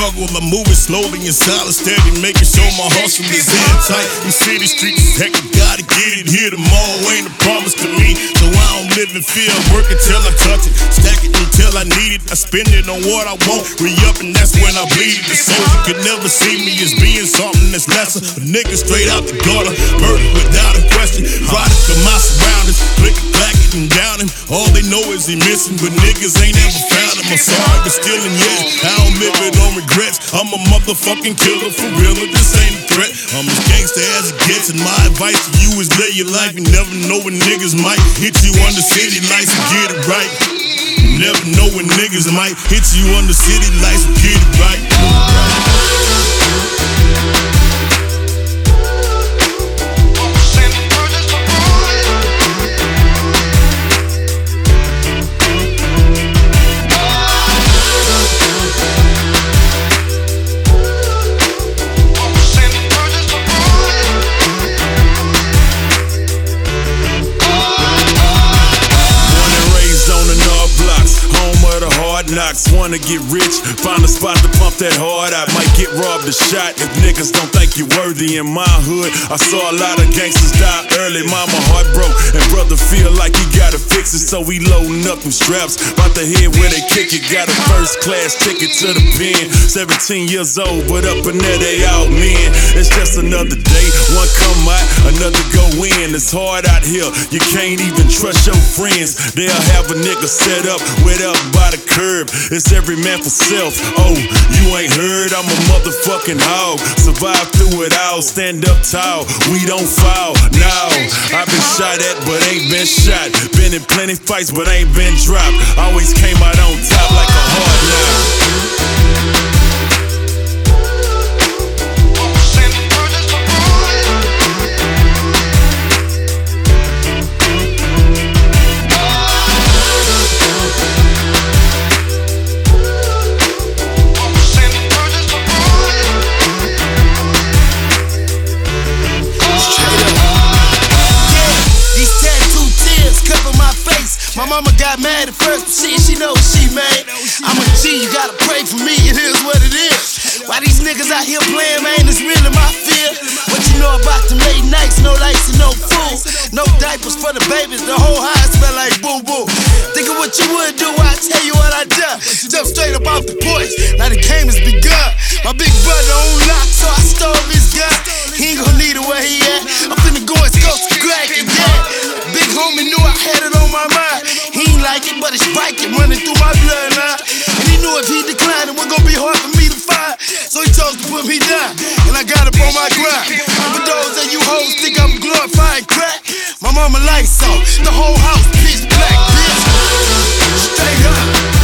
struggle, I'm moving slowly in silence, steady making sure my hustle is airtight. These city streets is hectic, gotta get it here tomorrow, ain't a promise to me. So I don't live in fear, work until I touch it, stack it until I need it. I spend it on what I want, re-up and that's when I bleed it. The soldier could never see me as being something that's lesser. A nigga straight out the gutter, murdered without a question. Product of my surroundings, click it, clack it, and down him. All they know is he missing, but niggas ain't ever found him. I'm sorry, but still in yet. I don't live it on regrets. I'm a motherfucking killer for real, but this ain't a threat. I'm as gangster as it gets, and my advice to you is live your life. You never know when niggas might hit you on the city lights and get it right. You never know when niggas might hit you on the city lights and get it right. Knocks, wanna get rich, find a spot to pump that hard. I might get robbed or shot if niggas don't think you're worthy. In my hood, I saw a lot of gangsters die early. Mama heart broke, and brother feel like he gotta fix it, so we loading up them straps. About to head where they kick it, got a first class ticket to the pen. 17 years old, but up in there they all men. It's just another day, one come out, another go in. It's hard out here, you can't even trust your friends. They'll have a nigga set up, wet up by the curb. It's every man for self. Oh, you ain't heard, I'm a motherfucking hog. Survive through it all, stand up tall. We don't fall, no. I've been shot at, but ain't been shot. Been in plenty fights, but ain't been dropped. Always came out on top like a hard knock. My mama got mad at first, but she knows she made. I'm a G, you gotta pray for me, it is what it is. Why these niggas out here playing, man, it's really my fear. What you know about them late nights, no lights and no food. No diapers for the babies, the whole house smell like boo-boo. Think of what you would do, I tell you what I done. Jump straight up off the porch, now the game has begun. My big brother on lock, so I stole his gun. He ain't gon' need it where he at. I'm finna go and scope the crack again. Big homie knew I had it on my mind. He ain't like it, but it's Viking running through my bloodline. And he knew if he declined, it was gonna be hard for me to find. So he chose to put me down, and I got up on my grind. And for those of you hoes think I'm glorifying crack, my mama lights off, the whole house pitch black, bitch. Straight up.